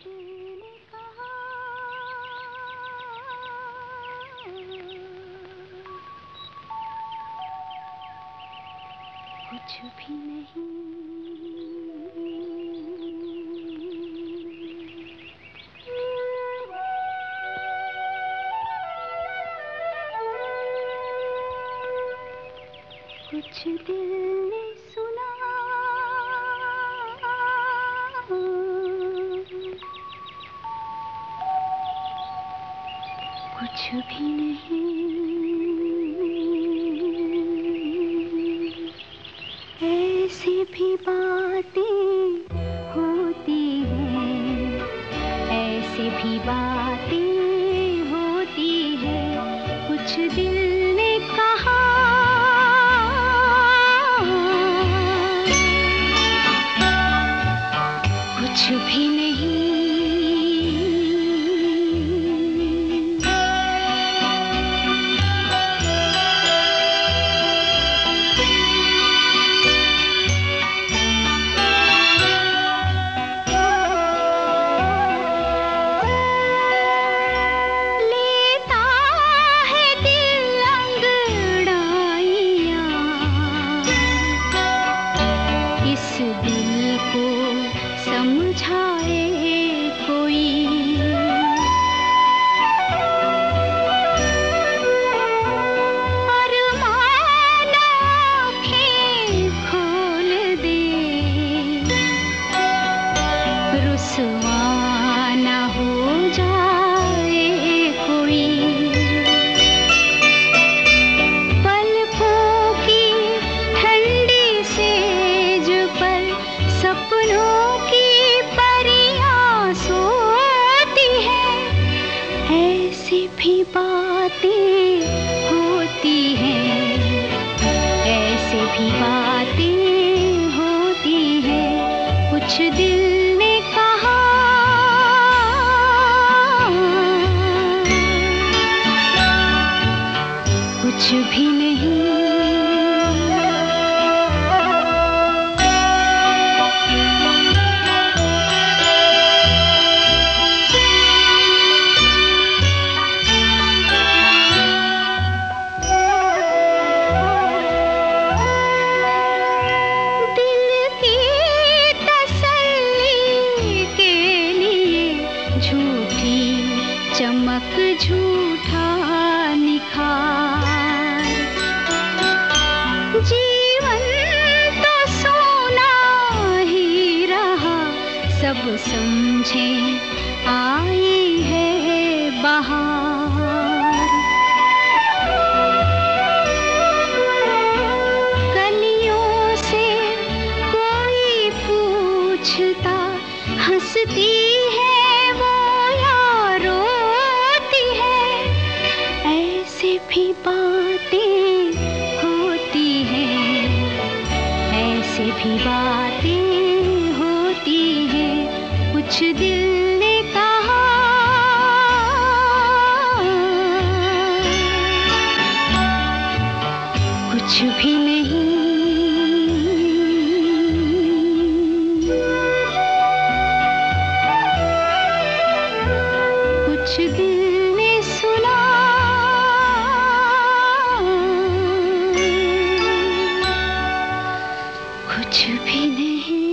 दिल ने कहा कुछ भी नहीं। कुछ दिल ने सुना कुछ भी नहीं। ऐसी भी बातें होती हैं, ऐसी भी बातें होती हैं। कुछ दिल ने कहा कुछ भी नहीं। दिल को समझाए कोई, अरमान आँखें खोल दे, रुसवा ना हो जाए कोई। पलकों की ठंडी सेज पर सपनों की परियां सोती हैं। ऐसी भी बातें होती हैं, ऐसी भी बातें होती हैं। कुछ दिल ने कहा कुछ भी नहीं। झूठी चमक झूठा निखार, जीवन तो सोना ही रहा। सब समझे आई है बहार। कलियों से कोई पूछता हंसती है भी बातें होती हैं, ऐसे भी बातें होती हैं। कुछ दिल ने कहा कुछ भी नहीं। कुछ दिल ने सुना कुछ भी नहीं।